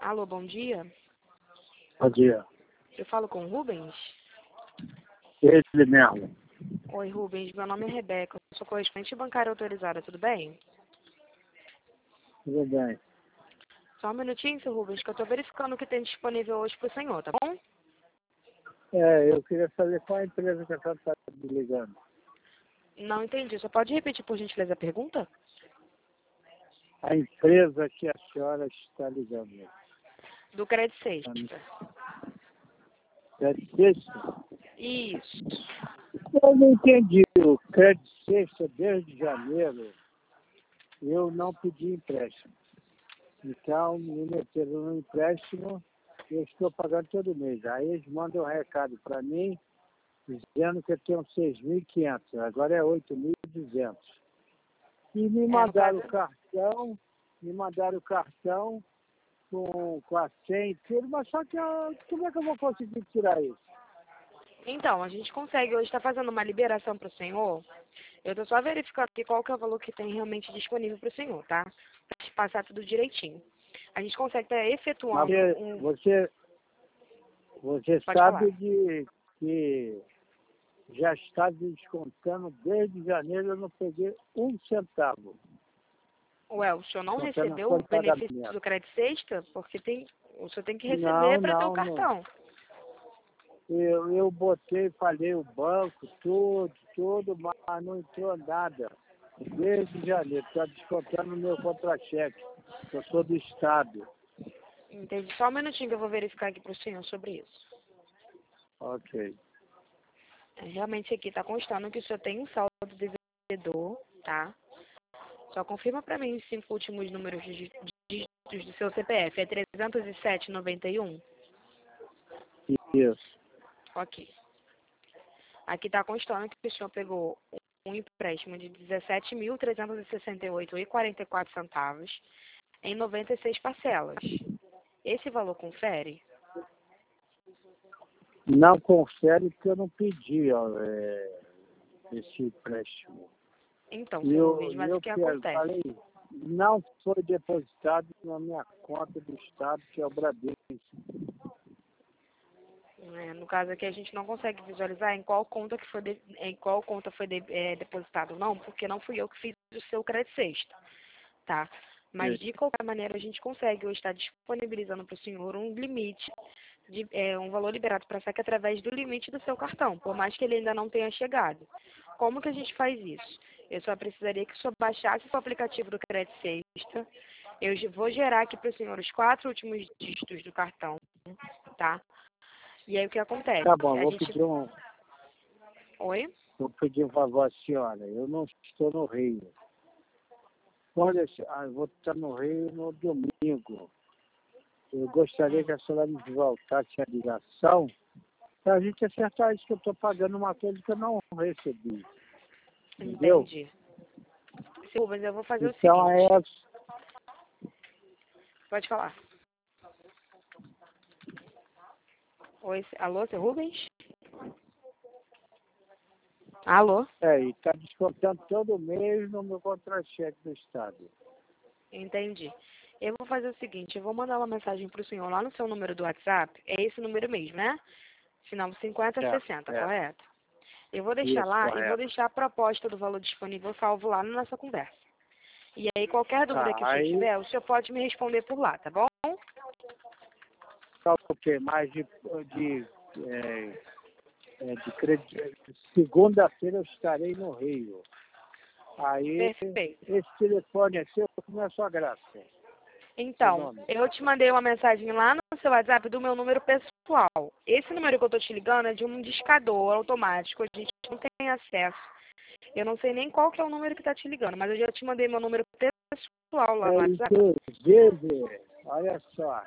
Alô, bom dia. Bom dia. Eu falo com o Rubens? Ele mesmo. Oi, Rubens. Meu nome é Rebeca. Eu sou correspondente bancária autorizada, tudo bem? Tudo bem. Só um minutinho, seu Rubens, que eu estou verificando o que tem disponível hoje para o senhor, tá bom? Eu queria saber qual a empresa que a senhora está me ligando. Não entendi. Só pode repetir, por gentileza, a pergunta? A empresa que a senhora está ligando. Do Crédito Sexta. Crédito Sexta? Isso. Eu não entendi. O Crédito Sexta, desde janeiro, eu não pedi empréstimo. Então, me meteram no empréstimo e eu estou pagando todo mês. Aí eles mandam um recado para mim, dizendo que eu tenho 6.500, agora é 8.200. E me mandaram o cartão com a senha e tudo, mas só que como é que eu vou conseguir tirar isso? Então, a gente consegue hoje estar fazendo uma liberação para o senhor. Eu estou só verificando aqui qual que é o valor que tem realmente disponível para o senhor, tá? Para te passar tudo direitinho. A gente consegue estar efetuando Você Pode sabe falar. que já está descontando desde janeiro, eu não peguei um centavo. Ué, o senhor não Descontando a recebeu folha o de benefício pagamento. do Crédito Sexta? Porque o senhor tem que receber Não, para ter o não, não. cartão. Eu falei o banco, tudo, mas não entrou nada. Desde janeiro, está descontando o meu contra-cheque. Eu sou do Estado. Entendi. Só um minutinho que eu vou verificar aqui para o senhor sobre isso. Ok. Realmente aqui está constando que o senhor tem um saldo devedor, tá? Só confirma para mim os 5 últimos números de dígitos do seu CPF. É 307,91? Isso. Ok. Aqui está constando que o senhor pegou um empréstimo de R$ 17.368,44 em 96 parcelas. Esse valor confere? Não confere porque eu não pedi esse empréstimo. Então, E senhor eu, Luiz, e mas o eu que acontece? falei, não foi depositado na minha conta do Estado, que é o Bradesco. No caso aqui, a gente não consegue visualizar em qual conta foi depositado ou não, porque não fui eu que fiz o seu crédito sexta, tá? Mas, de qualquer maneira, a gente consegue hoje estar disponibilizando para o senhor um limite, um valor liberado para saque através do limite do seu cartão, por mais que ele ainda não tenha chegado. Como que a gente faz isso? Eu só precisaria que o senhor baixasse o aplicativo do Crédito Sexta. Eu vou gerar aqui para o senhor os 4 últimos dígitos do cartão, tá? E aí o que acontece? Tá bom, A gente... Oi? vou pedir um favor à senhora. Eu não estou no Rio. Olha, eu vou estar no Rio no domingo. Eu gostaria que a senhora me voltasse a ligação para a gente acertar isso, que eu estou pagando uma coisa que eu não recebi. Entendeu? Entendi. Rubens, eu vou fazer o Então, seguinte. Pode falar. Oi, alô, seu Rubens? Alô? e está descontando todo mês no meu contra-cheque do Estado. Entendi. Eu vou fazer o seguinte, eu vou mandar uma mensagem para o senhor lá no seu número do WhatsApp. É esse número mesmo, né? Final 5060, correto? Eu vou deixar Isso, lá e vou correto. deixar a proposta do valor disponível salvo lá na nossa conversa. E aí, qualquer dúvida que o senhor Aí, tiver, o senhor pode me responder por lá, tá bom? só o quê? Mais de segunda-feira eu estarei no Rio. Aí, Perfeito. esse telefone é seu, como é a sua graça? Então, eu te mandei uma mensagem lá no seu WhatsApp do meu número pessoal. Esse número que eu tô te ligando é de um discador automático, a gente não tem acesso. Eu não sei nem qual que é o número que tá te ligando, mas eu já te mandei meu número pessoal lá no WhatsApp. Inclusive, olha só,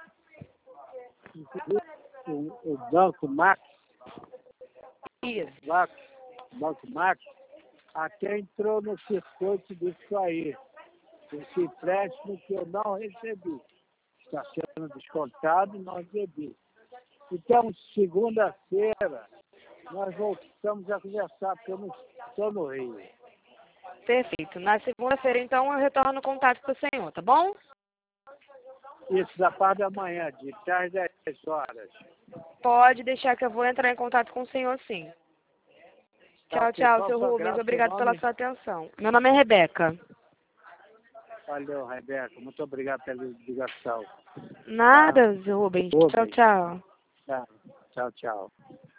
o Banco Max, Isso. Banco Max, até entrou no circuito disso aí. Esse empréstimo que eu não recebi. Está sendo descontado, não recebi. Então, segunda-feira, nós voltamos a conversar, porque eu não estou no Rio. Perfeito. Na segunda-feira, então, eu retorno o contato pro senhor, tá bom? Isso da parte da manhã, de até às 10 horas. Pode deixar que eu vou entrar em contato com o senhor, sim. Tá, Tchau, ok. tchau, Qual seu sua Rubens. graça, seu Obrigado pela nome? sua atenção. Meu nome é Rebeca. Valeu, Rebeca. Muito obrigado pela ligação. Nada, seu Rubens. Tchau, Rubens. tchau. Tá. Tchau, tchau.